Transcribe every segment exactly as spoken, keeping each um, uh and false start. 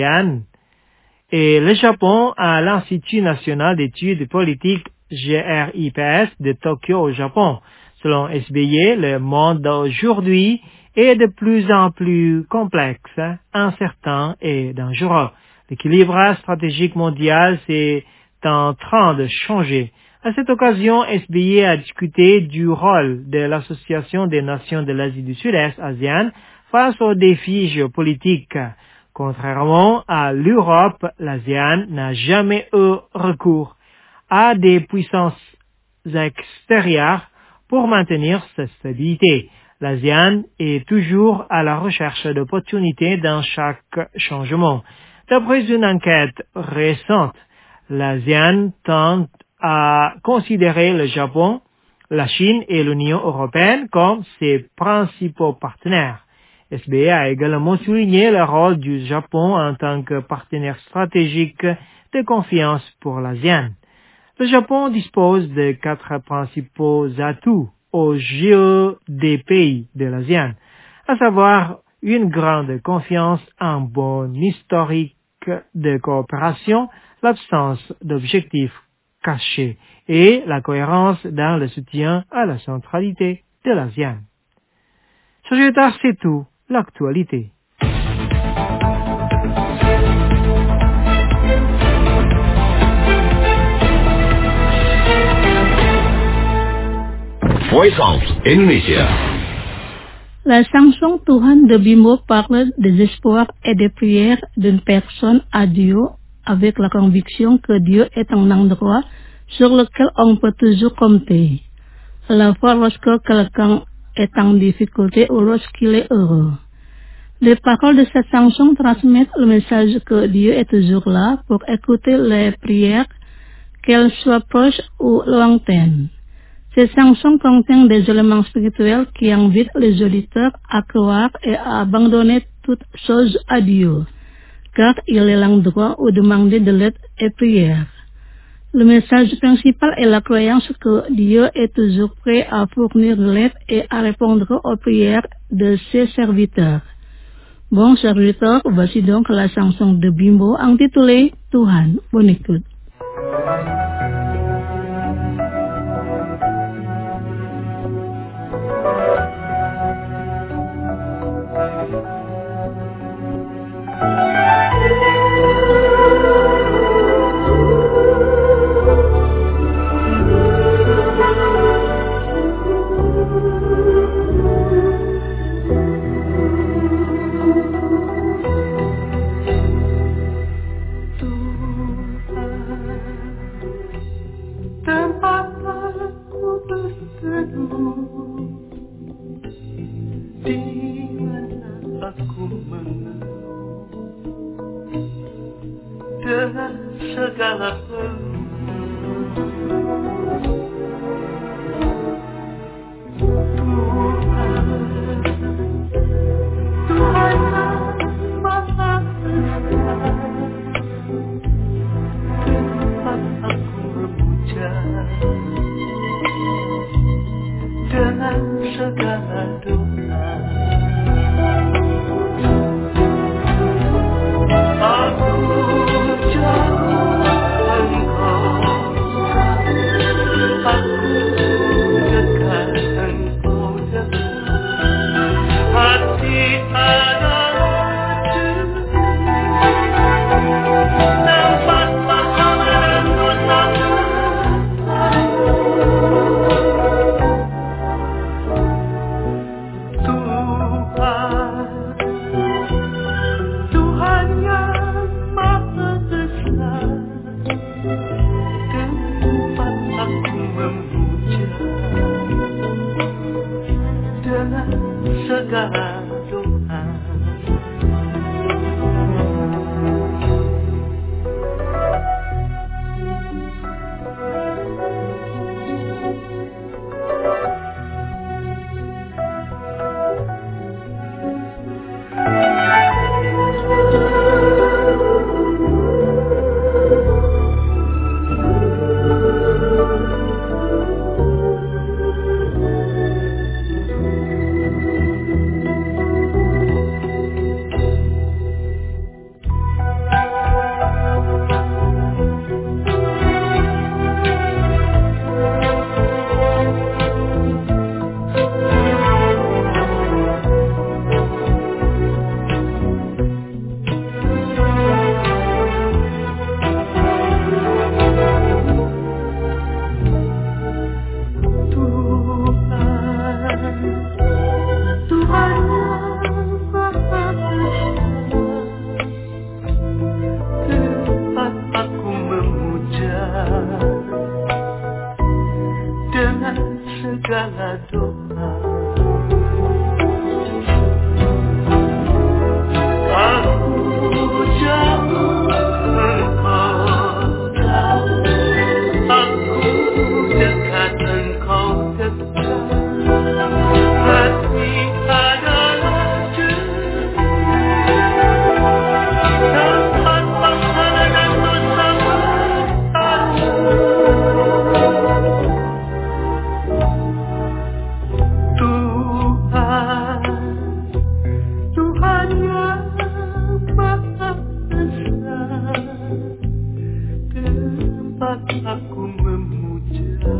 ASEAN. Et le Japon a l'Institut national d'études politiques G R I P S de Tokyo au Japon. Selon S B I, le monde d'aujourd'hui est de plus en plus complexe, incertain et dangereux. L'équilibre stratégique mondial est en train de changer. À cette occasion, S B I a discuté du rôle de l'Association des nations de l'Asie du Sud-Est, ASEAN, face aux défis géopolitiques. Contrairement à l'Europe, l'ASEAN n'a jamais eu recours à des puissances extérieures pour maintenir sa stabilité. L'ASEAN est toujours à la recherche d'opportunités dans chaque changement. D'après une enquête récente, l'ASEAN tente à considérer le Japon, la Chine et l'Union européenne comme ses principaux partenaires. S B I a également souligné le rôle du Japon en tant que partenaire stratégique de confiance pour l'ASEAN. Le Japon dispose de quatre principaux atouts aux yeux des pays de l'ASEAN, à savoir une grande confiance, un bon historique de coopération, l'absence d'objectifs cachés et la cohérence dans le soutien à la centralité de l'ASEAN. Sagittar, c'est tout, l'actualité. Voice of Indonesia. La chanson Tuhan de Bimbo parle des espoirs et des prières d'une personne à Dieu avec la conviction que Dieu est un endroit sur lequel on peut toujours compter, à la fois lorsque quelqu'un est en difficulté ou lorsqu'il est heureux. Les paroles de cette chanson transmettent le message que Dieu est toujours là pour écouter les prières, qu'elles soient proches ou lointaines. Cette chanson contient des éléments spirituels qui invitent les auditeurs à croire et à abandonner toutes choses à Dieu, car il est l'endroit où demander de l'aide et prière. Le message principal est la croyance que Dieu est toujours prêt à fournir de l'aide et à répondre aux prières de ses serviteurs. Bon serviteur, voici donc la chanson de Bimbo intitulée Tuhan. Bonne écoute. Aku jauh engkau doa. Aku jauh, engkau jauh, aku dekat, engkau dekat. Hati adalah jernih, tempat pahala dan dosa bertaruh. Tuhan, Tuhan yang Maha Besar, tempat aku memuja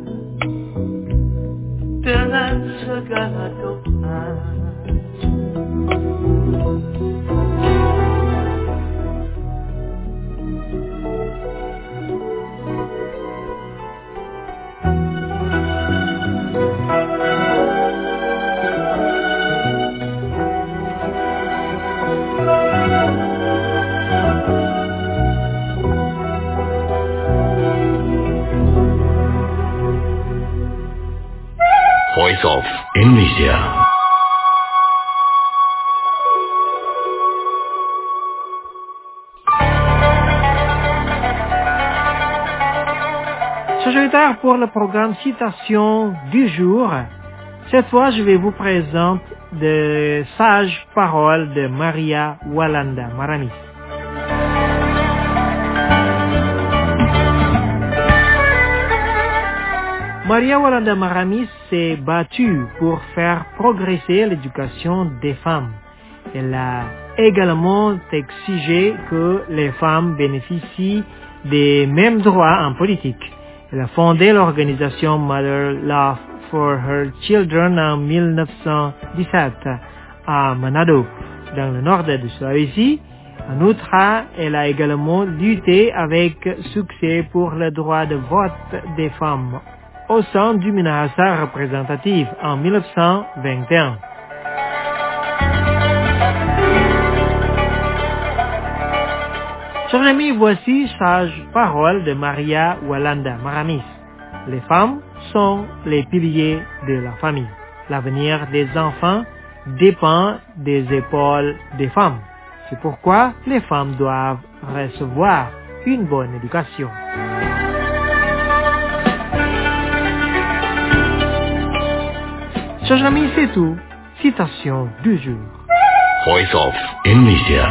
dengan segala doa. Voice of Indonesia. Chers auditeurs, pour le programme Citation du jour, cette fois je vais vous présenter de sages paroles de Maria Walanda Maramis. Maria Walanda Maramis s'est battue pour faire progresser l'éducation des femmes. Elle a également exigé que les femmes bénéficient des mêmes droits en politique. Elle a fondé l'organisation Mother Love for Her Children en mille neuf cent dix-sept à Manado, dans le nord de Sulawesi. En outre, elle a également lutté avec succès pour le droit de vote des femmes au sein du Minahasa représentatif en mille neuf cent vingt et un. Chers amis, voici sage parole de Maria Walanda Maramis. Les femmes sont les piliers de la famille. L'avenir des enfants dépend des épaules des femmes. C'est pourquoi les femmes doivent recevoir une bonne éducation. Chers amis, c'est tout. Citation du jour. Voice of Indonesia.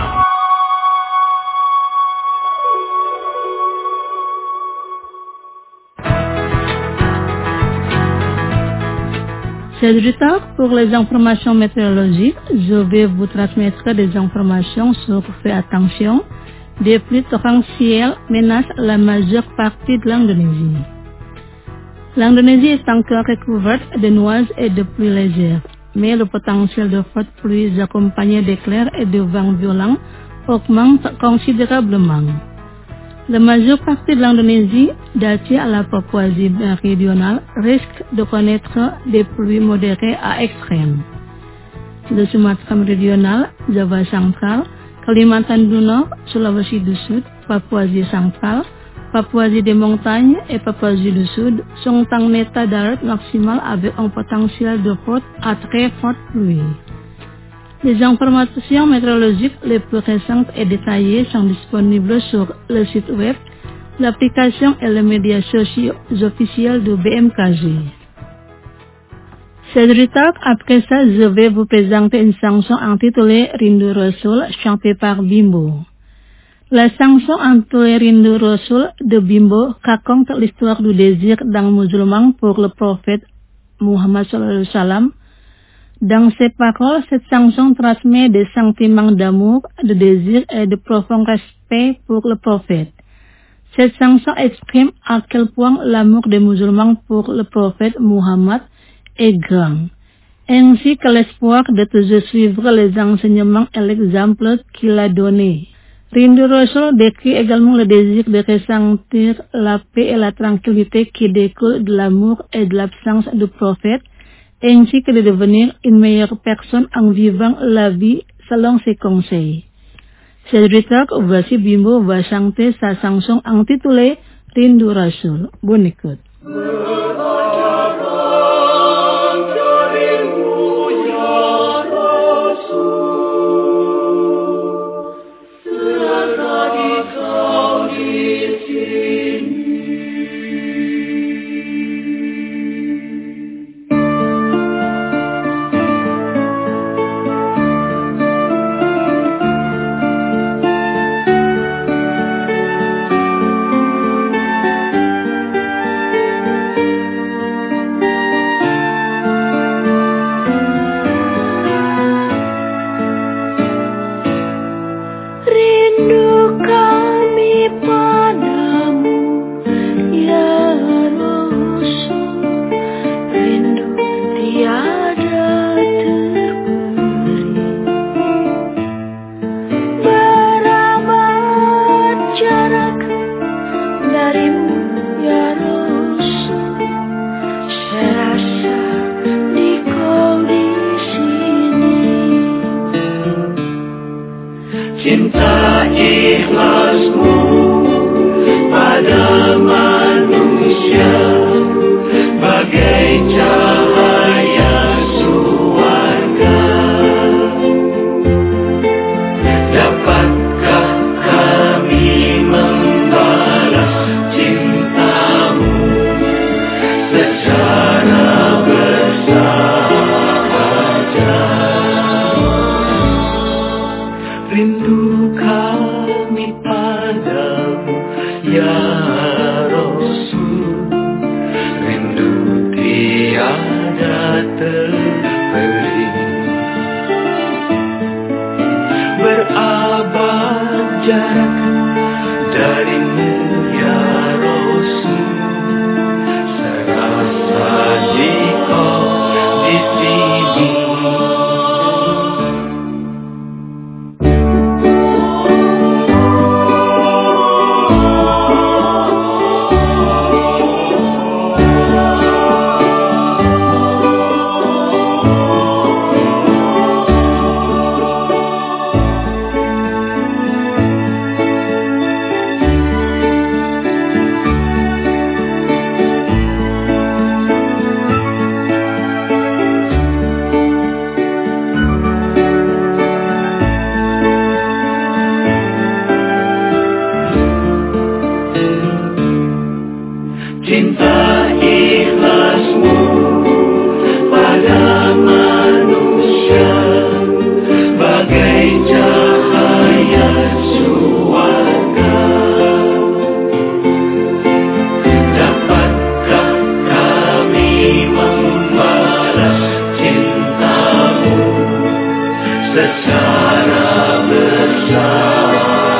Chers auditeurs, pour les informations météorologiques, je vais vous transmettre des informations sur Faites attention. Des pluies torrentielles menacent la majeure partie de l'Indonésie. L'Indonésie est encore recouverte de nuages et de pluies légères, mais le potentiel de fortes pluies accompagnées d'éclairs et de vents violents augmente considérablement. La majeure partie de l'Indonésie, datée à la Papouasie méridionale, risque de connaître des pluies modérées à extrêmes. Le Sumatra méridional, Java central, Kalimantan du Nord, Sulawesi du Sud, Papouasie centrale, Papouasie des montagnes et Papouasie du Sud sont en état d'alerte maximal avec un potentiel de forte à très forte pluie. Les informations météorologiques les plus récentes et détaillées sont disponibles sur le site web, l'application et les médias sociaux officiels de B M K G. Chers auditeurs, après ça, je vais vous présenter une chanson intitulée Rindu Rasul, chantée par Bimbo. La chanson intitulée Rindu Rasul de Bimbo raconte l'histoire du désir d'un musulman pour le prophète Muhammad sallallahu alayhi wa sallam. Dans ses paroles, cette chanson transmet des sentiments d'amour, de désir et de profond respect pour le prophète. Cette chanson exprime à quel point l'amour des musulmans pour le prophète Muhammad est grand, ainsi que l'espoir de toujours suivre les enseignements et l'exemple qu'il a donné. Rindu Rasul décrit également le désir de ressentir la paix et la tranquillité qui découlent de l'amour et de l'absence du prophète, ainsi que de devenir une meilleure personne en vivant la vie selon ses conseils. Chers auditeurs, voici Bimbo va chanter sa chanson intitulée Rindu Rasul. Bonne écoute. jarak darimu ya Rasul, serasa jika di sini. Cinta ikhlasmu pada manusia bagai cahaya surga. Dapatkah kami membalas cintamu secara bersahaja?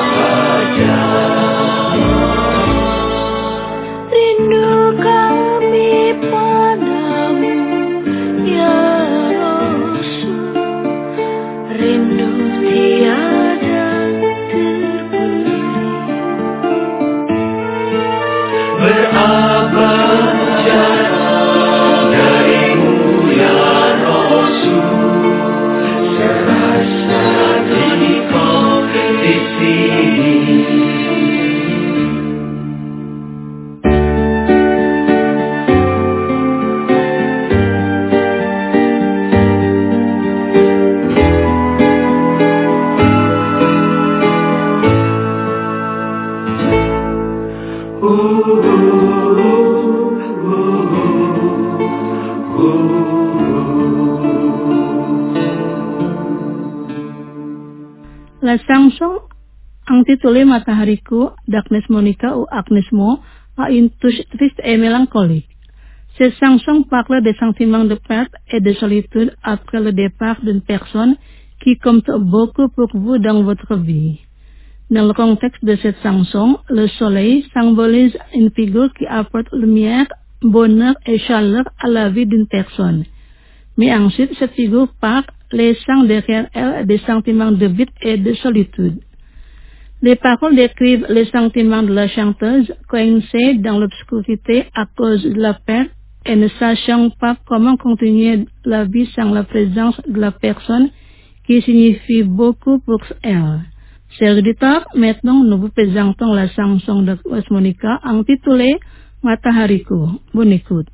La chanson intitulée Matahariku d'Agnès Monica ou Agnès Mo a une touche triste et mélancolique. Cette chanson parle des sentiments de perte et de solitude après le départ d'une personne qui compte beaucoup pour vous dans votre vie. Dans le contexte de cette chanson, le soleil symbolise une figure qui apporte lumière, bonheur et chaleur à la vie d'une personne. Mais ensuite, cette figure part, laissant derrière elle des sentiments de vide et de solitude. Les paroles décrivent les sentiments de la chanteuse, coincée dans l'obscurité à cause de la perte et ne sachant pas comment continuer la vie sans la présence de la personne qui signifie beaucoup pour elle. Chers auditeurs, maintenant nous vous présentons la chanson de Agnès Monica intitulée Matahariku. Bonne écoute.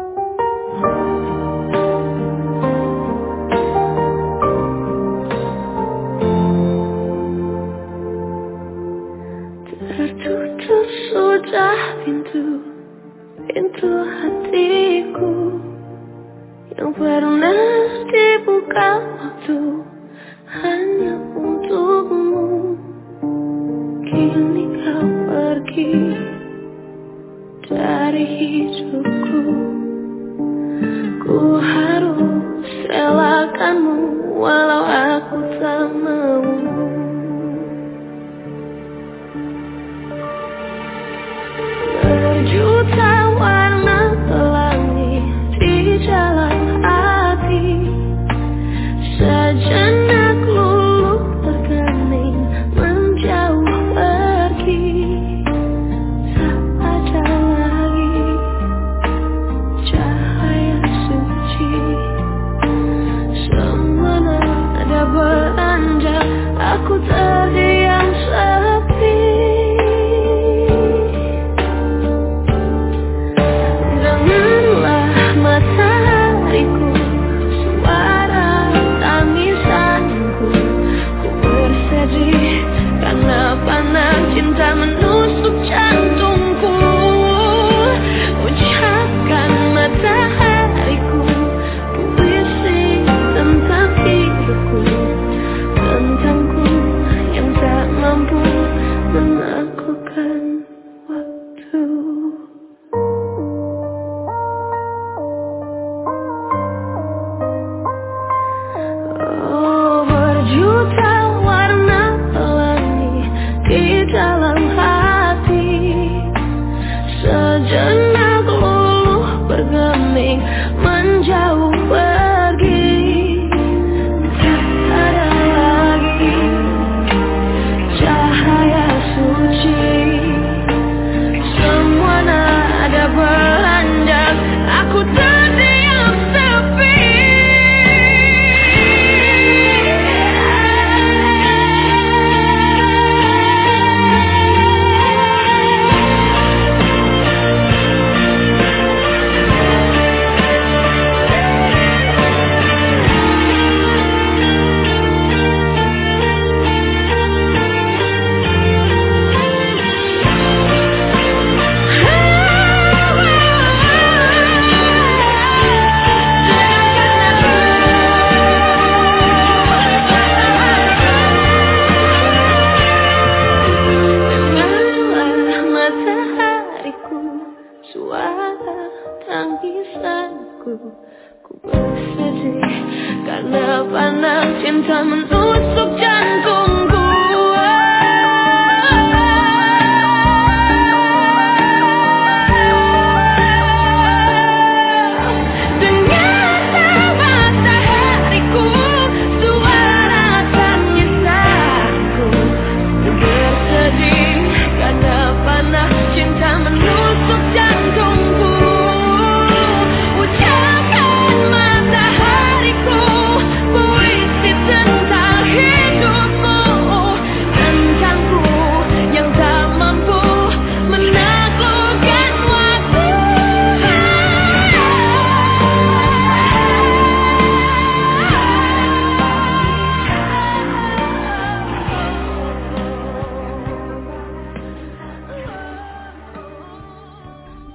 Tertutup sudah pintu, pintu hatiku yang pernah dibuka waktu hanya untukmu. Kini kau pergi dari hidupku, ku harus relakanmu walau aku tak mau. Berjuta warna pelangi di jalan hati, sejenak luluh terkening menjauh pergi. Tak ada lagi cahaya suci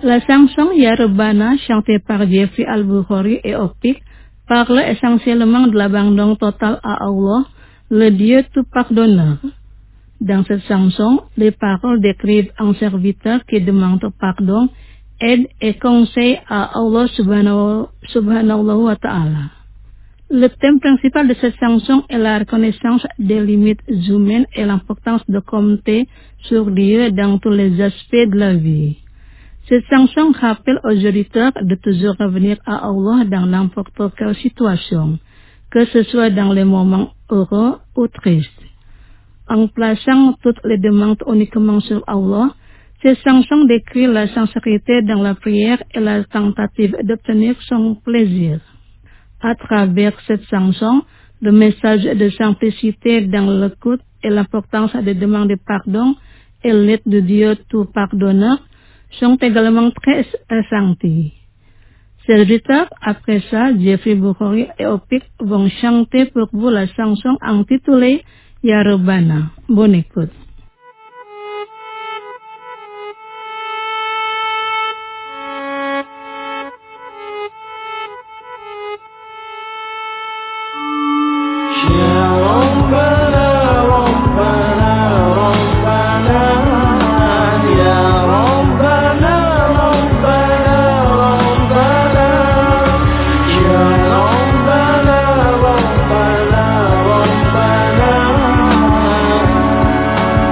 La chanson Ya Rabbana, chantée par Jeffrey Al-Bukhari et Opik, parle essentiellement de l'abandon total à Allah, le Dieu tout pardonneur. Dans cette chanson, les paroles décrivent un serviteur qui demande pardon, aide et conseil à Allah subhanahu, subhanahu wa ta'ala. Le thème principal de cette chanson est la reconnaissance des limites humaines et l'importance de compter sur Dieu dans tous les aspects de la vie. Cette chanson rappelle aux auditeurs de toujours revenir à Allah dans n'importe quelle situation, que ce soit dans les moments heureux ou tristes. En plaçant toutes les demandes uniquement sur Allah, cette chanson décrit la sincérité dans la prière et la tentative d'obtenir son plaisir. À travers cette chanson, le message de simplicité dans l'écoute et l'importance de demander pardon et l'aide de Dieu tout pardonneur sont également très ressentis. Ces auditeurs, après ça, Jeffrey Bukhari et Opik vont chanter pour vous la chanson intitulée Ya Rabbana. Bonne écoute. Ya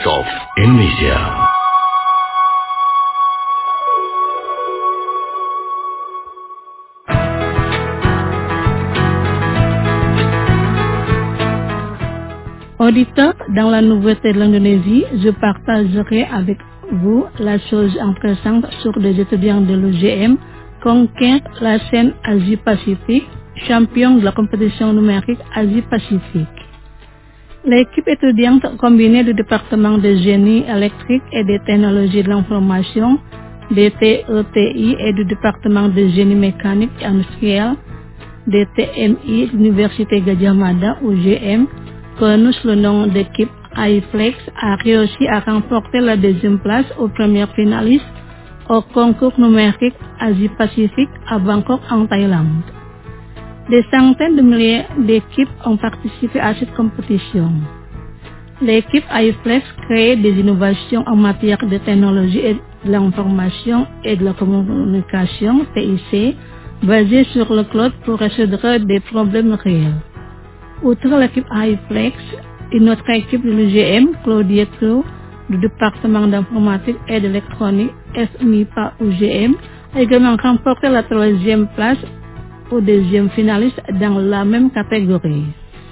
Voice of Indonesia. Auditeurs, dans la nouveauté de l'Indonésie, je partagerai avec vous la chose intéressante sur des étudiants de l'U G M conquérir la scène Asie-Pacifique, champion de la compétition numérique Asie-Pacifique. L'équipe étudiante combinée du département de génie électrique et des technologies de l'information, des T E T I et du département de génie mécanique et industriel, des T M I de l'Université Gadjah Mada U G M, connue sous le nom d'équipe iFlex, a réussi à remporter la deuxième place aux premières finalistes au concours numérique Asie-Pacifique à Bangkok en Thaïlande. Des centaines de milliers d'équipes ont participé à cette compétition. L'équipe iFlex crée des innovations en matière de technologie et de l'information et de la communication, T I C, basées sur le cloud pour résoudre des problèmes réels. Outre l'équipe iFlex, une autre équipe de l'U G M, Claudia Crew, du département d'informatique et d'électronique F M I P A U G M, a également remporté la troisième place au deuxième finaliste dans la même catégorie.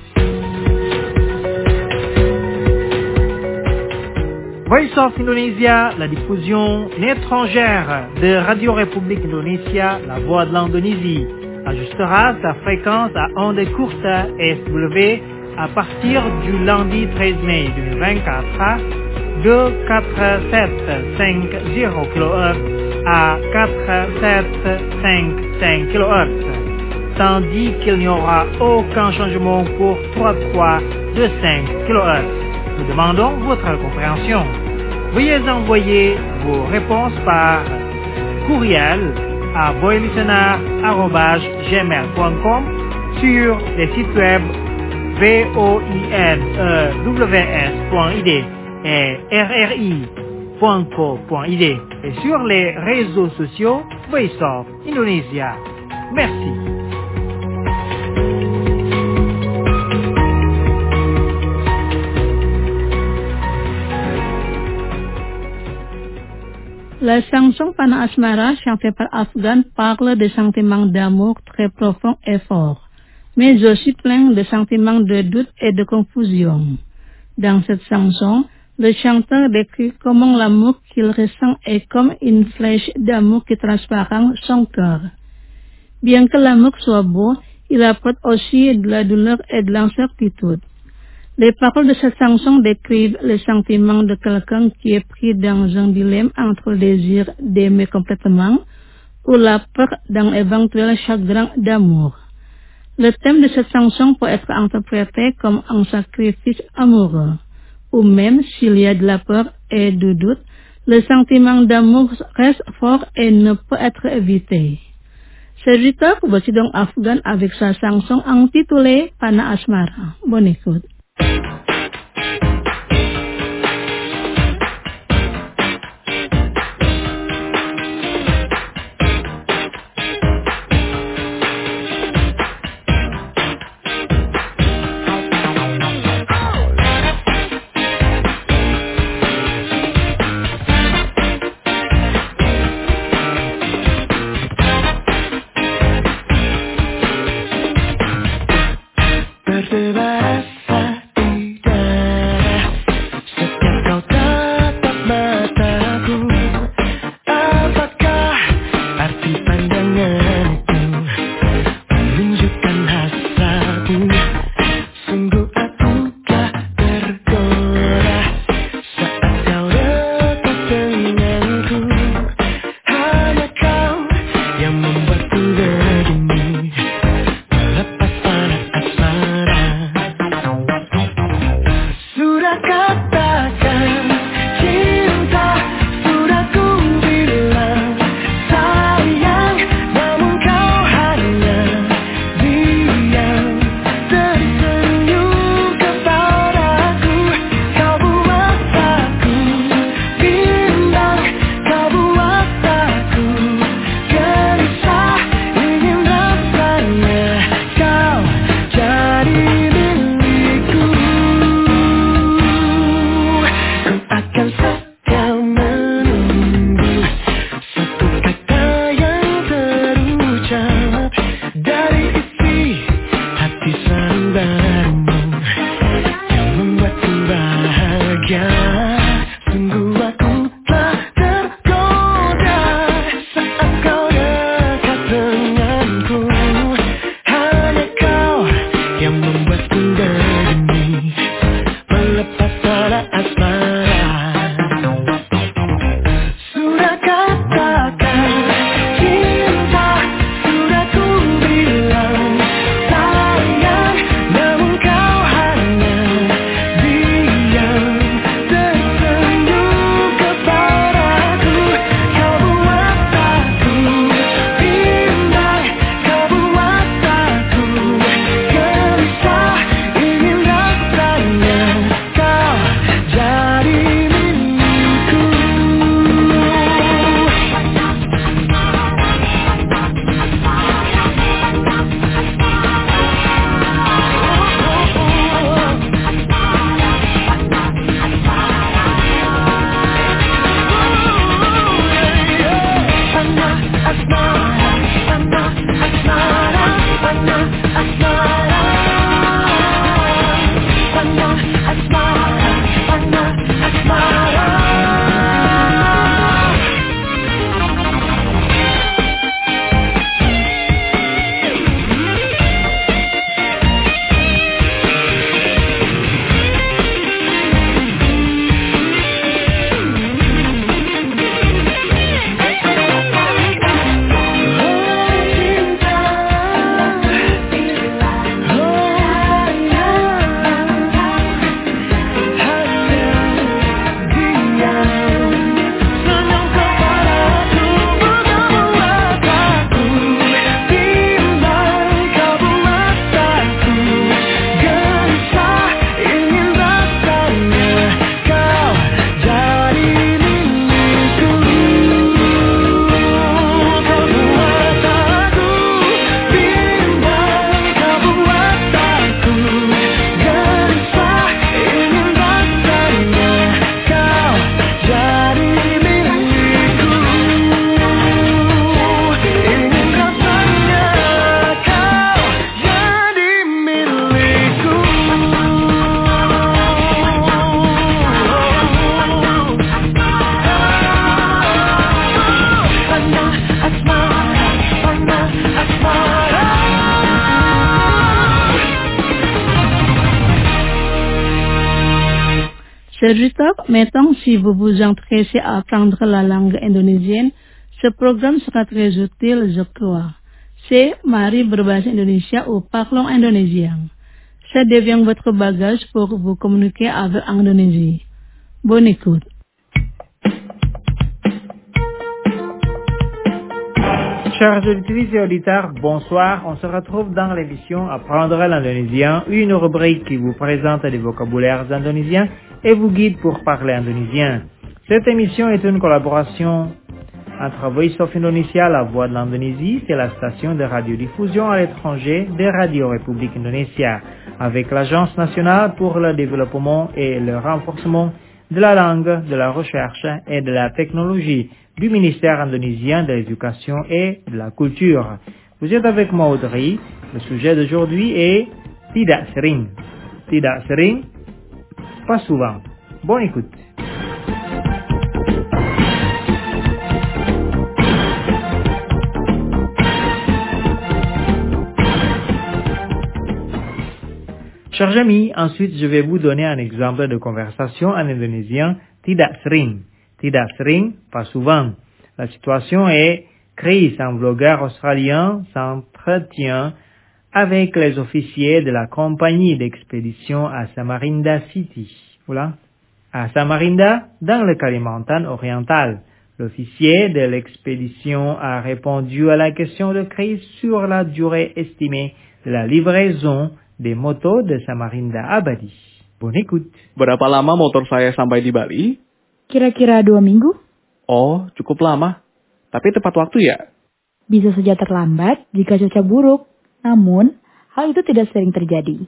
Voice of Indonesia, la diffusion étrangère de Radio République Indonésia, la voix de l'Indonésie, ajustera sa fréquence à ondes courtes S W à partir du lundi treize mai deux mille vingt-quatre de quatre mille sept cent cinquante kilohertz à quatre mille sept cent cinquante-cinq kilohertz, tandis qu'il n'y aura aucun changement pour trois fois de cinq kilohertz. Nous demandons votre compréhension. Veuillez envoyer vos réponses par courriel à voilistener arobase gmail point com sur les sites web voinews point I D et r r i point co point I D et sur les réseaux sociaux Voice of Indonesia. Merci. La chanson Panah Asmara, chantée par Afgan, parle des sentiments d'amour très profonds et forts, mais aussi plein de sentiments de doute et de confusion. Dans cette chanson, le chanteur décrit comment l'amour qu'il ressent est comme une flèche d'amour qui transparente son cœur. Bien que l'amour soit beau, il apporte aussi de la douleur et de l'incertitude. Les paroles de cette chanson décrivent les sentiments de quelqu'un qui est pris dans un dilemme entre le désir d'aimer complètement ou la peur d'un éventuel chagrin d'amour. Le thème de cette chanson peut être interprété comme un sacrifice amoureux, ou même s'il y a de la peur et du doute, le sentiment d'amour reste fort et ne peut être évité. Serviteur, voici donc Afgan avec sa chanson intitulée Panah Asmara. Bonne écoute. Berbahasa Chers auditeurs, maintenant, si vous vous intéressez à apprendre la langue indonésienne, ce programme sera très utile, je crois. C'est Mari berbahasa Indonesia ou Parlons Indonésien. Ça devient votre bagage pour vous communiquer avec Indonésie. Bonne écoute. Chers auditrices et auditeurs, bonsoir. On se retrouve dans l'émission Apprendre l'indonésien, une rubrique qui vous présente des vocabulaires indonésiens et vous guide pour parler indonésien. Cette émission est une collaboration entre Voice of Indonesia, la voix de l'Indonésie, c'est la station de radiodiffusion à l'étranger de Radio République Indonésia, avec l'Agence nationale pour le développement et le renforcement de la langue, de la recherche et de la technologie du ministère indonésien de l'Éducation et de la Culture. Vous êtes avec moi Audrey. Le sujet d'aujourd'hui est Tidak sering. Tidak sering, pas souvent. Bonne écoute. Chers amis, ensuite je vais vous donner un exemple de conversation en indonésien tidak sering. Tidak sering, pas souvent. La situation est Chris, un blogueur australien, s'entretient avec les officiers de la compagnie d'expédition à Samarinda City. Voilà. À Samarinda, dans le Kalimantan oriental. L'officier de l'expédition a répondu à la question de Chris sur la durée estimée de la livraison des motos de Samarinda à Bali. Bonne écoute. Berapa lama motor saya sampai di Bali? Kira-kira dua minggu. Oh, cukup lama. Tapi tepat waktu ya? Bisa saja terlambat jika cuaca buruk. Namun, hal itu tidak sering terjadi.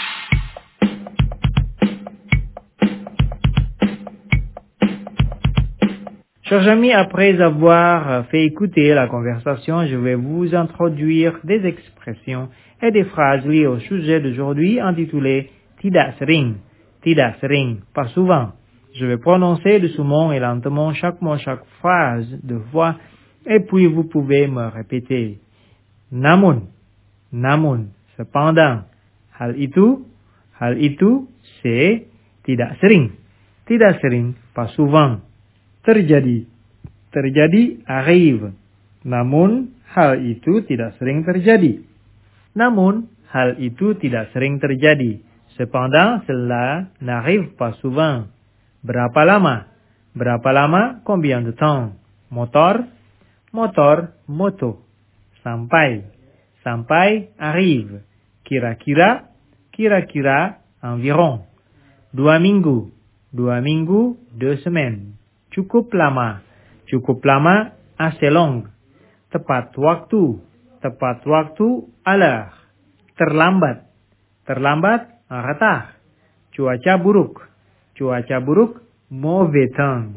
Chers amis, après avoir fait écouter la conversation, je vais vous introduire des expressions et des phrases liées au sujet d'aujourd'hui intitulé Tidak sering. Tidak sering, pas souvent. Je vais prononcer doucement et lentement chaque mot, chaque phrase de voix, et puis vous pouvez me répéter. Namun, namun, cependant, hal itu, hal itu, c'est tidak sering. Tidak sering, pas souvent. Terjadi, terjadi, arrive. Namun, hal itu tidak sering terjadi. Namun, hal itu tidak sering terjadi. Cependant, cela n'arrive pas souvent. Berapa lama? Berapa lama? Combien de temps? Motor, motor, moto. Sampai, sampai, arrive. Kira-kira, kira-kira, environ. Dua minggu, dua minggu, deux semaines. Cukup lama, cukup lama, assez long. Tepat waktu, tepat waktu, à l'heure. Terlambat, terlambat, en retard. Cuaca buruk, cuaca buruk, mauvais temps.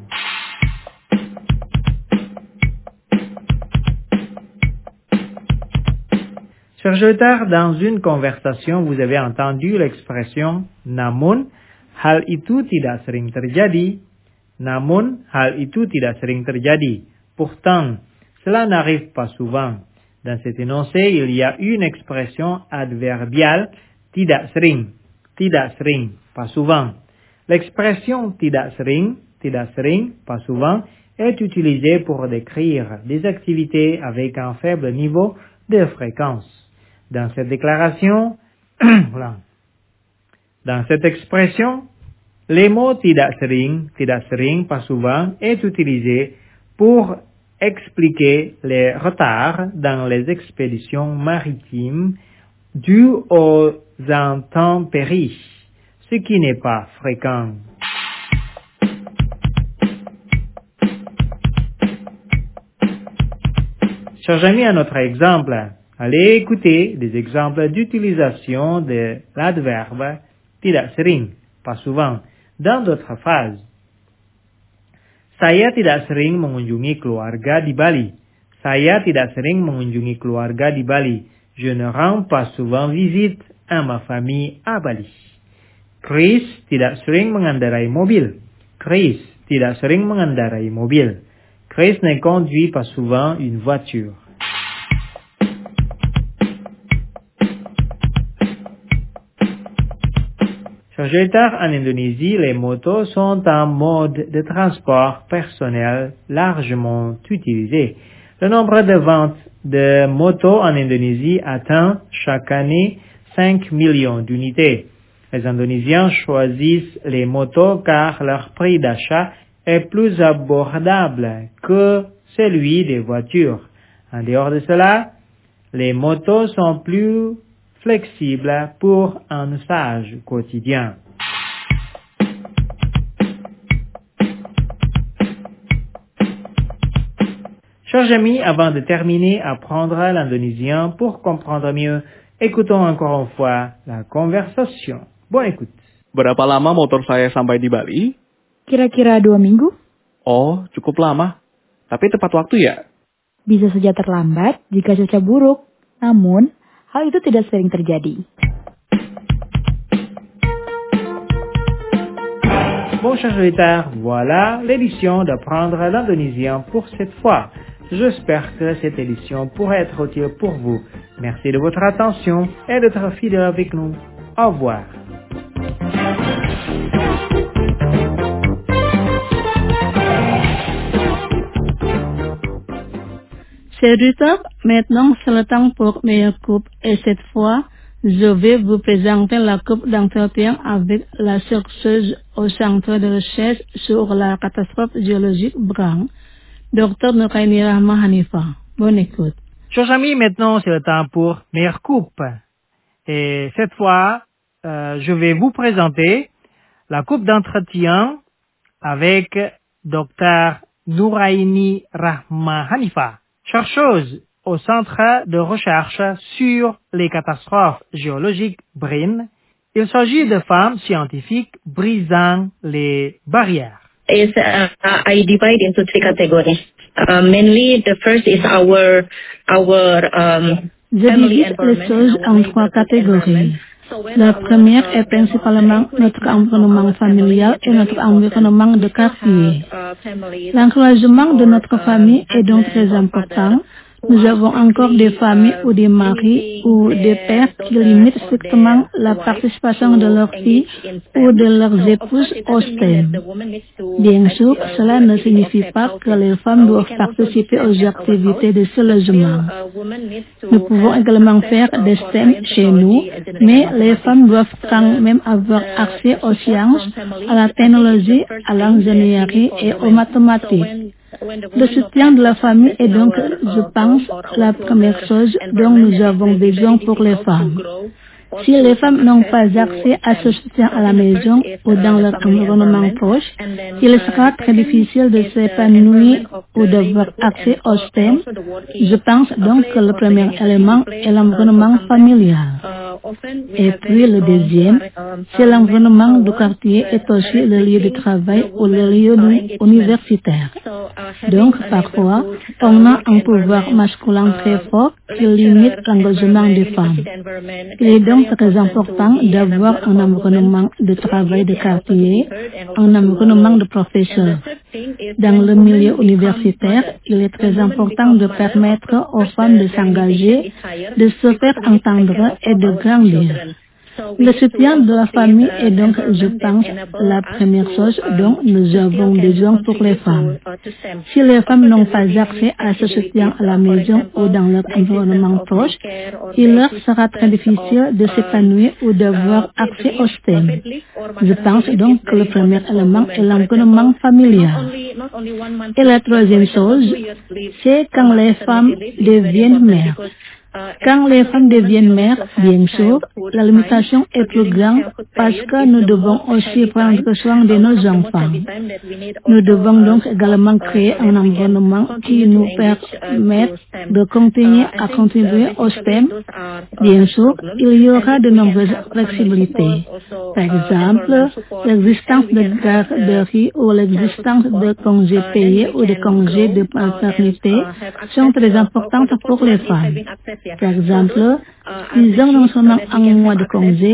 Chers auditeurs, dans une conversation, vous avez entendu l'expression namun, hal itu tidak sering terjadi. Namun, hal itu tidak sering terjadi. Pourtant, cela n'arrive pas souvent. Dans cet énoncé, il y a une expression adverbiale tidak sering. Tidak sering, pas souvent. L'expression tidak sering, tidak sering, pas souvent, est utilisée pour décrire des activités avec un faible niveau de fréquence. Dans cette déclaration, voilà. Dans cette expression, les mots tidak sering, tidak sering, pas souvent est utilisé pour expliquer les retards dans les expéditions maritimes dus aux intempéries, ce qui n'est pas fréquent. Chers amis, un autre exemple. Allez écouter des exemples d'utilisation de l'adverbe tidak sering, pas souvent, dans d'autres phrases. Saya tidak sering mengunjungi keluarga di Bali. Saya tidak sering mengunjungi keluarga di Bali. Je ne rends pas souvent visite à ma famille à Bali. Chris tidak sering mengendarai mobil. Chris tidak sering mengendarai mobil. Chris ne conduit pas souvent une voiture. Chers auditeurs, en Indonésie, les motos sont un mode de transport personnel largement utilisé. Le nombre de ventes de motos en Indonésie atteint chaque année cinq millions d'unités. Les Indonésiens choisissent les motos car leur prix d'achat est plus abordable que celui des voitures. En dehors de cela, les motos sont plus flexibles pour un usage quotidien. Chers amis, avant de terminer, apprendre l'indonésien pour comprendre mieux, écoutons encore une fois la conversation. Bonne écoute. Berapa lama motor saya sampai di Bali? Kira-kira dua minggu? Oh, cukup lama. Tapi tepat waktu ya? Bisa saja terlambat jika cuaca buruk. Namun, hal itu tidak sering terjadi. Bon, chers auditeurs, voilà l'édition d'apprendre l'indonésien pour cette fois. J'espère que cette édition pourrait être utile pour vous. Merci de votre attention et d'être fidèle avec nous. Au revoir. Chers auditeurs, maintenant c'est le temps pour meilleure coupe et cette fois, je vais vous présenter la coupe d'entretien avec la chercheuse au centre de recherche sur la catastrophe géologique Brang, Docteur Nuraini Rahma Hanifa. Bonne écoute. Chers amis, maintenant c'est le temps pour meilleure coupe. Et cette fois, euh, je vais vous présenter la coupe d'entretien avec Docteur Nuraini Rahma Hanifa, chercheuse au Centre de recherche sur les catastrophes géologiques B R I N. Il s'agit de femmes scientifiques brisant les barrières. Is uh, I divide into three categories. Uh, mainly, the first is our our um, Je divise les choses en trois catégories. La première est principalement notre environnement familial et notre environnement de quartier. L'encouragement de notre famille est donc très important. Nous avons encore des familles ou des maris ou des pères qui limitent strictement la participation de leurs filles ou de leurs épouses au S T E M. Bien sûr, cela ne signifie pas que les femmes doivent participer aux activités de ce logement. Nous pouvons également faire des S T E M chez nous, mais les femmes doivent quand même avoir accès aux sciences, à la technologie, à l'ingénierie et aux mathématiques. Le soutien de la famille est donc, je pense, la première chose dont nous avons besoin pour les femmes. Si les femmes n'ont pas accès à ce soutien à la maison ou dans leur environnement proche, il sera très difficile de s'épanouir ou d'avoir accès au S T E M. Je pense donc que le premier élément est l'environnement familial. Et puis le deuxième, c'est l'environnement du quartier et aussi le lieu de travail ou le lieu universitaire. Donc parfois, on a un pouvoir masculin très fort qui limite l'engagement des femmes. Il est donc très important d'avoir un environnement de travail de quartier, un environnement de professeurs. Dans le milieu universitaire, il est très important de permettre aux femmes de s'engager, de se faire entendre et de grandir. Le soutien de la famille est donc, je pense, la première chose dont nous avons besoin pour les femmes. Si les femmes n'ont pas accès à ce soutien à la maison ou dans leur environnement proche, il leur sera très difficile de s'épanouir ou d'avoir accès au S T E M. Je pense donc que le premier élément est l'environnement familial. Et la troisième chose, c'est quand les femmes deviennent mères. Quand les femmes deviennent mères, bien sûr, la limitation est plus grande parce que nous devons aussi prendre soin de nos enfants. Nous devons donc également créer un environnement qui nous permette de continuer à contribuer au S T E M. Bien sûr, il y aura de nombreuses flexibilités. Par exemple, l'existence de garderies ou l'existence de congés payés ou de congés de paternité sont très importantes pour les femmes. Par exemple, ils ont non seulement un mois de congé,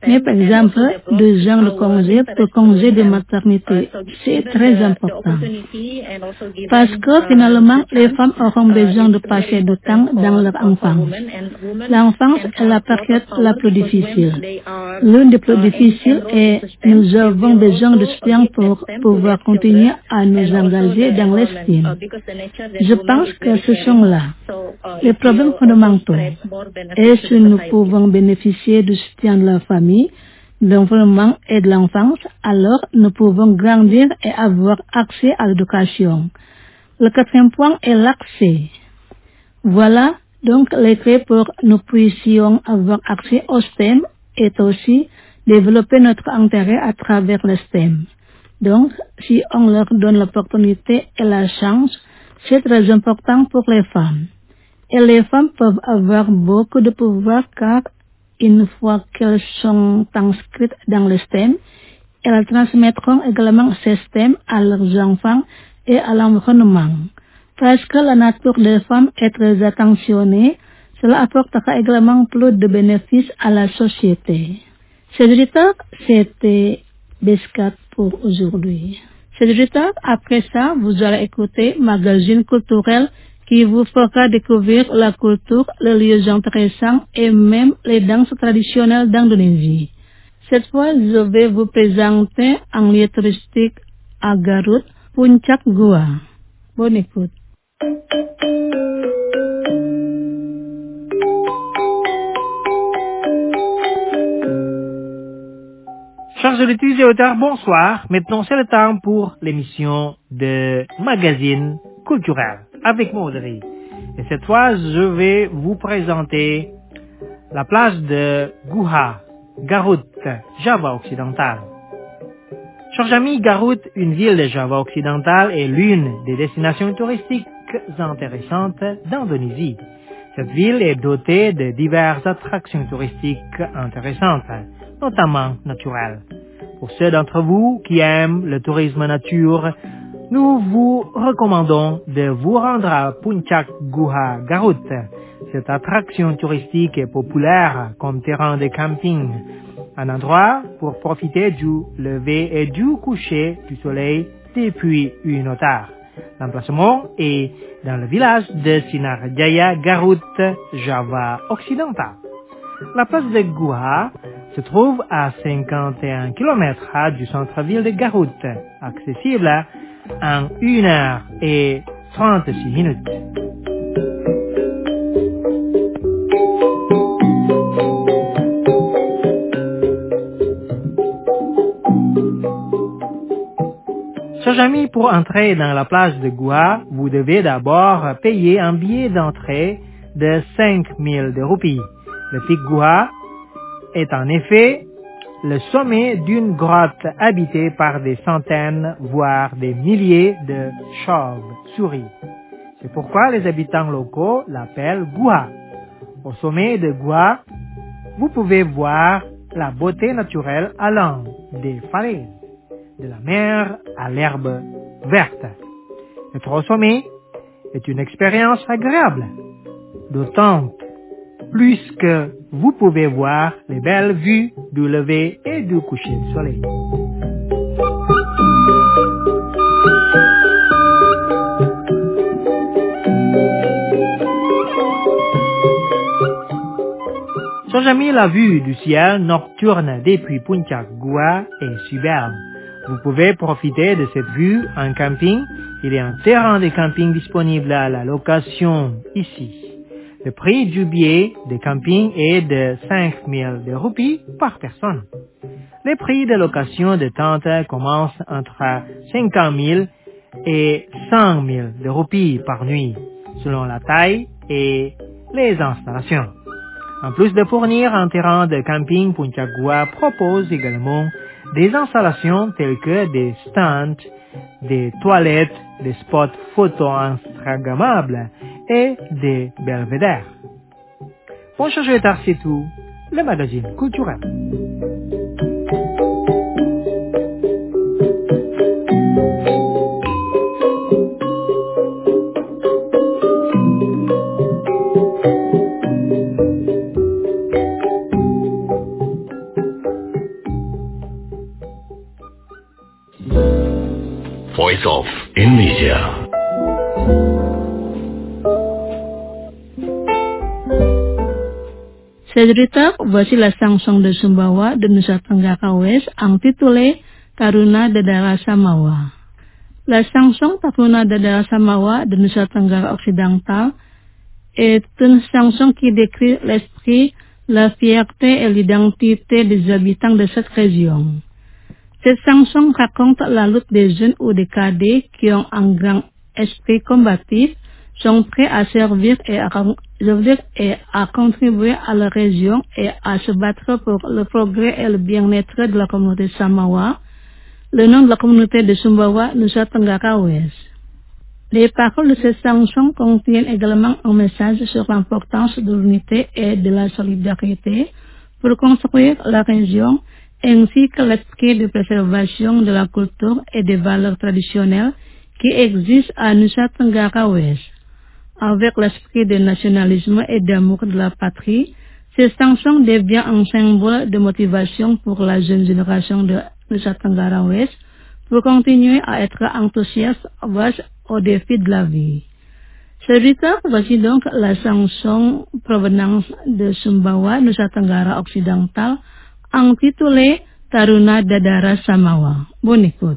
Mais par exemple, deux ans de congé pour congé de maternité, c'est très important. Parce que finalement, les femmes auront besoin de passer du temps dans leur enfance. L'enfance est la période la plus difficile. L'une des plus difficiles est nous avons besoin de soutien pour pouvoir continuer à nous engager dans l'estime. Je pense que ce sont là les problèmes fondamentaux. Et si nous pouvons bénéficier du soutien de la famille, de l'environnement et de l'enfance, alors nous pouvons grandir et avoir accès à l'éducation. Le quatrième point est l'accès. Voilà donc les clés pour que nous puissions avoir accès au S T E M et aussi développer notre intérêt à travers le S T E M. Donc, si on leur donne l'opportunité et la chance, c'est très important pour les femmes. Et les femmes peuvent avoir beaucoup de pouvoir car une fois qu'elles sont inscrites dans le S T E M, elles transmettront également ce S T E M à leurs enfants et à l'environnement. Parce que la nature des femmes est très attentionnée, cela apportera également plus de bénéfices à la société. Chers auditeurs, c'était Bescat pour aujourd'hui. Chers auditeurs, après ça, vous allez écouter Magazine culturel qui vous fera découvrir la culture, les lieux intéressants et même les danses traditionnelles d'Indonésie. Cette fois, je vais vous présenter un lieu touristique à Garut, Puncak Gua. Bonne écoute. Chers auditeurs et auditeurs, bonsoir. Maintenant, c'est le temps pour l'émission de Magazine culturel avec Maudry. Et cette fois, je vais vous présenter la plage de Guha, Garut, Java occidental. Chers amis, Garut, une ville de Java occidental, est l'une des destinations touristiques intéressantes d'Indonésie. Cette ville est dotée de diverses attractions touristiques intéressantes, notamment naturelles. Pour ceux d'entre vous qui aiment le tourisme nature, nous vous recommandons de vous rendre à Puncak Guha Garut. Cette attraction touristique est populaire comme terrain de camping, un endroit pour profiter du lever et du coucher du soleil depuis une hauteur. L'emplacement est dans le village de Sinarjaya Garut, Java occidental. La place de Guha se trouve à cinquante et un kilomètres du centre-ville de Garut, accessible en une heure et trente-six minutes. Chers amis, pour entrer dans la plage de Guha, vous devez d'abord payer un billet d'entrée de cinq mille roupies. Le pic Guha est en effet le sommet d'une grotte habitée par des centaines, voire des milliers de chauves-souris. C'est pourquoi les habitants locaux l'appellent Guha. Au sommet de Guha, vous pouvez voir la beauté naturelle allant des falaises, de la mer à l'herbe verte. Être au sommet est une expérience agréable, d'autant plus que vous pouvez voir les belles vues du lever et du coucher du soleil. Chers amis, la vue du ciel nocturne depuis Puncak Guha est superbe. Vous pouvez profiter de cette vue en camping. Il y a un terrain de camping disponible à la location ici. Le prix du billet de camping est de cinq mille roupies par personne. Les prix de location de tente commencent entre cinquante mille et cent mille roupies par nuit, selon la taille et les installations. En plus de fournir un terrain de camping, Puncak Guha propose également des installations telles que des stands, des toilettes, des spots photo instagrammables et des belvédères. Bon, chers auditeurs, c'est tout. Le magazine culturel. Voice of Indonesia. Sejerita voici la chanson de Sumbawa de Nusa Tenggara Ouest intitulée Taruna Dadara Samawa. La chanson Taruna Dadara Samawa de Nusa Tenggara Occidental est une chanson qui décrit l'esprit, la fierté et l'identité des habitants de cette région. Cette chanson raconte la lutte des jeunes ou des cadets qui ont un grand esprit combatif, sont prêts à servir et à, et à contribuer à la région et à se battre pour le progrès et le bien-être de la communauté Samawa. Le nom de la communauté de Sumbawa, Nusa Tenggara Ouest. Les paroles de cette chanson contiennent également un message sur l'importance de l'unité et de la solidarité pour construire la région, ainsi que l'esprit de préservation de la culture et des valeurs traditionnelles qui existent à Nusa Tenggara Ouest. Avec l'esprit de nationalisme et d'amour de la patrie, cette chanson devient un symbole de motivation pour la jeune génération de Nusa Tenggara Ouest pour continuer à être enthousiaste face aux défis de la vie. Sejerita, voici donc la chanson provenance de Sumbawa, Nusa Tenggara Occidental, intitulée Taruna Dadara Samawa. Bonne écoute.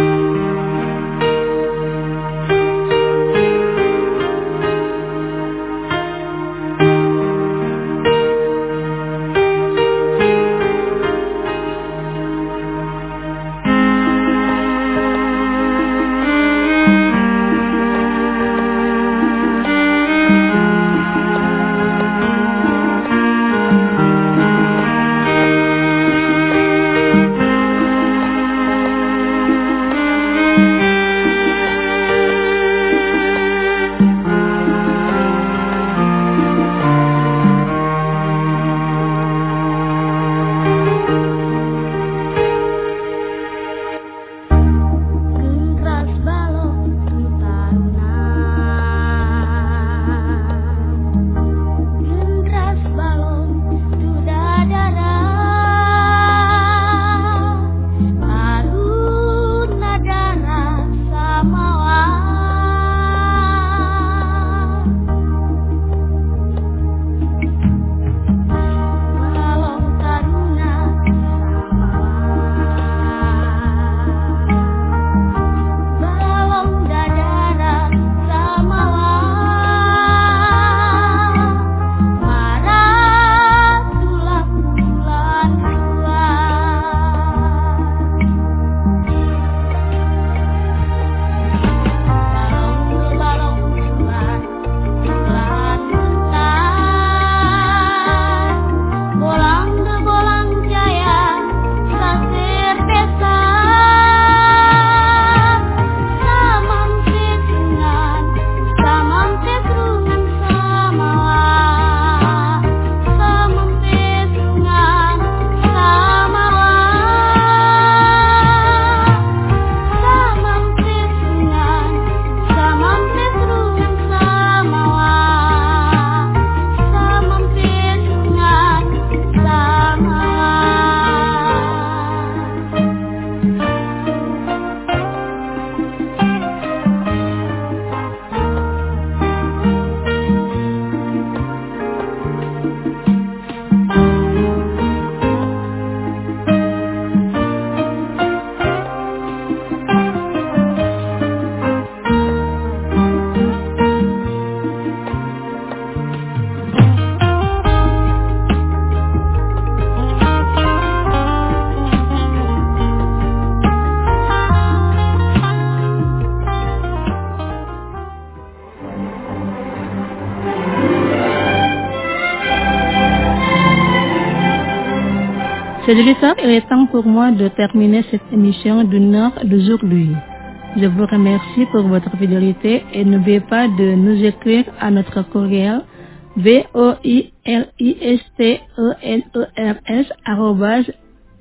Sejerita, il est temps pour moi de terminer cette émission d'une heure d'aujourd'hui. Je vous remercie pour votre fidélité et n'oubliez pas de nous écrire à notre courriel v o i l i s t e n e r s arobase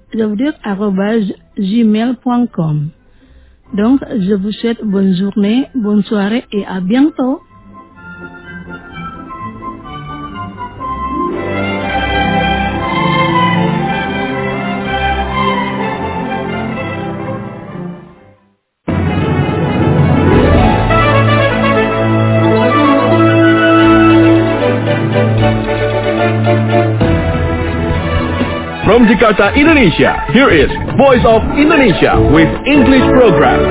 gmail point com. Donc, je vous souhaite bonne journée, bonne soirée et à bientôt. Jakarta, Indonesia. Here is Voice of Indonesia with English program.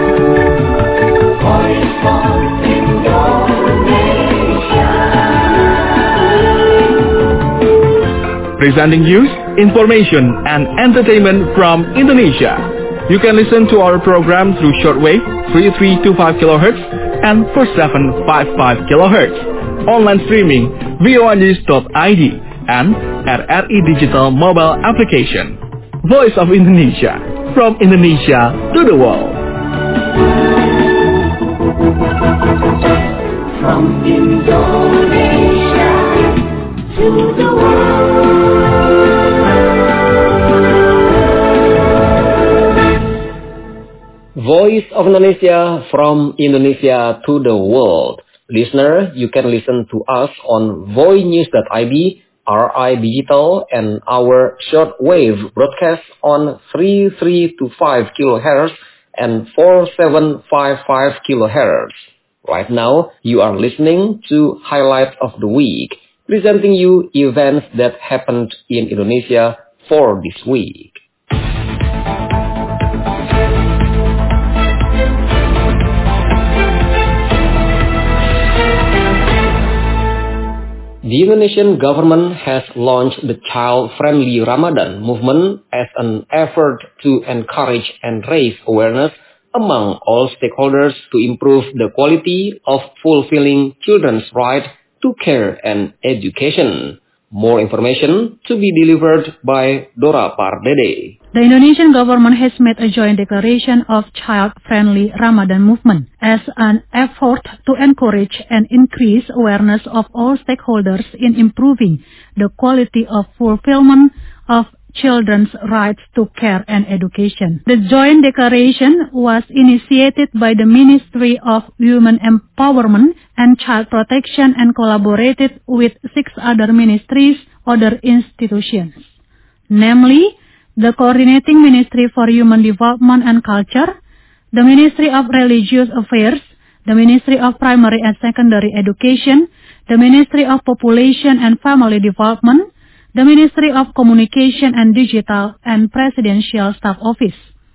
Voice of Indonesia. Presenting news, information, and entertainment from Indonesia. You can listen to our program through shortwave three three two five kilohertz and four seven five five kilohertz. Online streaming voa news dot I D and at R I Digital mobile application. Voice of Indonesia, from Indonesia to the world. From Indonesia to the world. Voice of Indonesia, from Indonesia to the world. Listener, you can listen to us on voa news dot I D, R I Digital, and our shortwave broadcast on three three two five kilohertz and four seven five five kilohertz. Right now, you are listening to Highlight of the Week, presenting you events that happened in Indonesia for this week. The Indonesian government has launched the child-friendly Ramadan movement as an effort to encourage and raise awareness among all stakeholders to improve the quality of fulfilling children's right to care and education. More information to be delivered by Dora Pardede. The Indonesian government has made a joint declaration of child-friendly Ramadan movement as an effort to encourage and increase awareness of all stakeholders in improving the quality of fulfillment of children's rights to care and education. The joint declaration was initiated by the Ministry of Women Empowerment and Child Protection and collaborated with six other ministries, other institutions, namely the Coordinating Ministry for Human Development and Culture, the Ministry of Religious Affairs, the Ministry of Primary and Secondary Education, the Ministry of Population and Family Development, the Ministry of Communication and Digital, and Presidential Staff Office.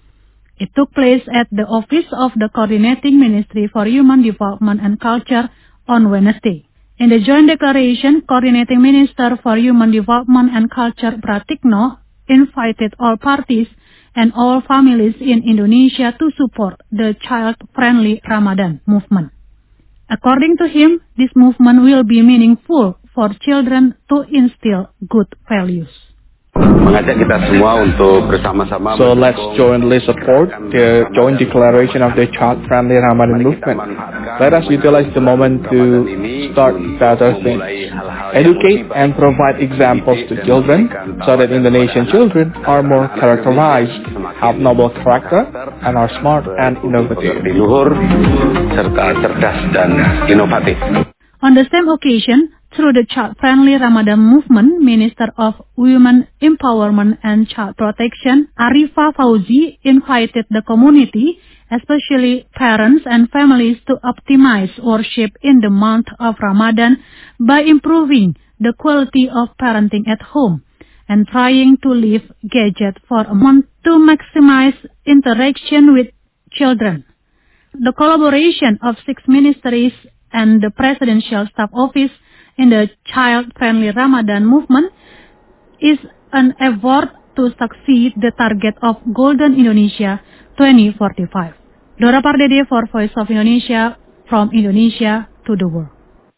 It took place at the office of the Coordinating Ministry for Human Development and Culture on Wednesday. In the joint declaration, Coordinating Minister for Human Development and Culture Pratikno invited all parties and all families in Indonesia to support the child-friendly Ramadan movement. According to him, this movement will be meaningful for children to instill good values. Mengajak kita semua untuk bersama-sama. So let's jointly support the joint declaration of the child-friendly Ramadan movement. Let us utilize the moment to start better things. Educate and provide examples to children so that Indonesian children are more characterized, have noble character, and are smart and innovative. Luhur serta cerdas dan inovatif. On the same occasion, through the child-friendly Ramadan movement, Minister of Women Empowerment and Child Protection, Arifa Fauzi, invited the community, especially parents and families, to optimize worship in the month of Ramadan by improving the quality of parenting at home and trying to leave gadgets for a month to maximize interaction with children. The collaboration of six ministries and the Presidential Staff Office in the child-friendly Ramadan movement is an effort to succeed the target of Golden Indonesia twenty forty-five. Dora Pardede for Voice of Indonesia, from Indonesia to the world.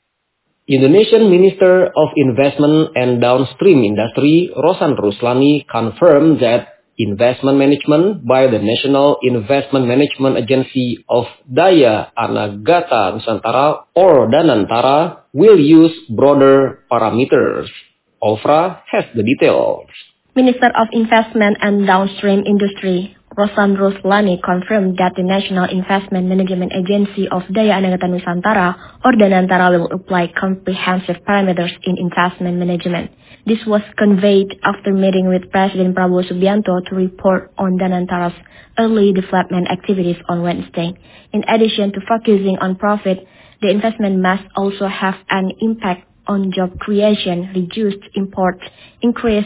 Indonesian Minister of Investment and Downstream Industry, Rosan Ruslani, confirmed that investment management by the National Investment Management Agency of Daya Anagata Nusantara, or Danantara, will use broader parameters. Ofra has the details. Minister of Investment and Downstream Industry, Rosan Ruslani, confirmed that the National Investment Management Agency of Daya Anagata Nusantara, or Danantara, will apply comprehensive parameters in investment management. This was conveyed after meeting with President Prabowo Subianto to report on Danantara's early development activities on Wednesday. In addition to focusing on profit, the investment must also have an impact on job creation, reduced imports, increased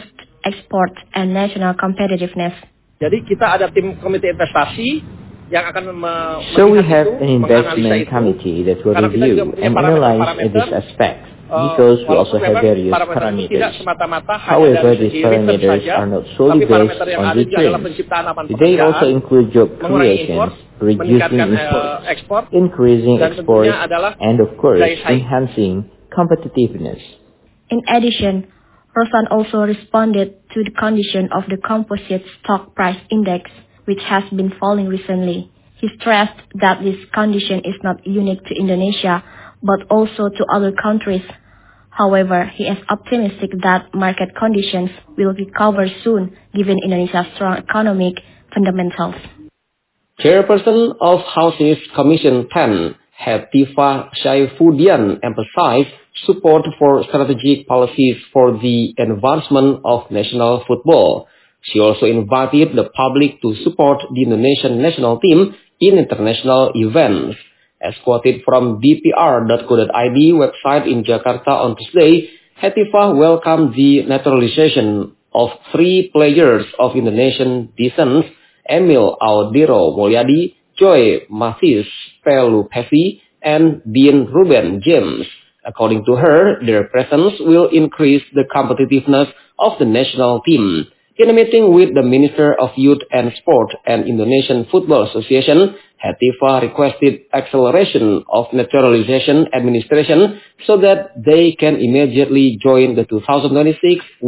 export, and national competitiveness. Jadi kita ada tim komite investasi yang akan me- So we melihat have itu, an investment menganalisa committee that will Karena kita juga review punya and parameter- analyze parameter, this aspect Uh, because we also walaupun have memang various parameter itu tidak parameters. semata-mata hanya However, dari these segi research parameters saja, are not solely tapi based parameter yang on ada the juga adalah claims. penciptaan lapangan They also pekerjaan, include job mengurangi creation, impor, reducing meningkatkan imports, uh, ekspor, increasing dan exports, tentunya adalah and of course, daya saing. enhancing competitiveness. In addition, Rosan also responded to the condition of the composite stock price index, which has been falling recently. He stressed that this condition is not unique to Indonesia, but also to other countries. However, he is optimistic that market conditions will recover soon, given Indonesia's strong economic fundamentals. Chairperson of Houses Commission ten, Hetifah Syaifuddin, emphasized support for strategic policies for the advancement of national football. She also invited the public to support the Indonesian national team in international events. As quoted from D P R dot co dot I D website in Jakarta on Tuesday, Hetifah welcomed the naturalization of three players of Indonesian descent, Emil Audiro Mulyadi, Joy Mathis Pelupesi, and Dean Ruben James. According to her, their presence will increase the competitiveness of the national team. In a meeting with the Minister of Youth and Sport and Indonesian Football Association, Hetifah requested acceleration of naturalization administration so that they can immediately join the two thousand twenty-six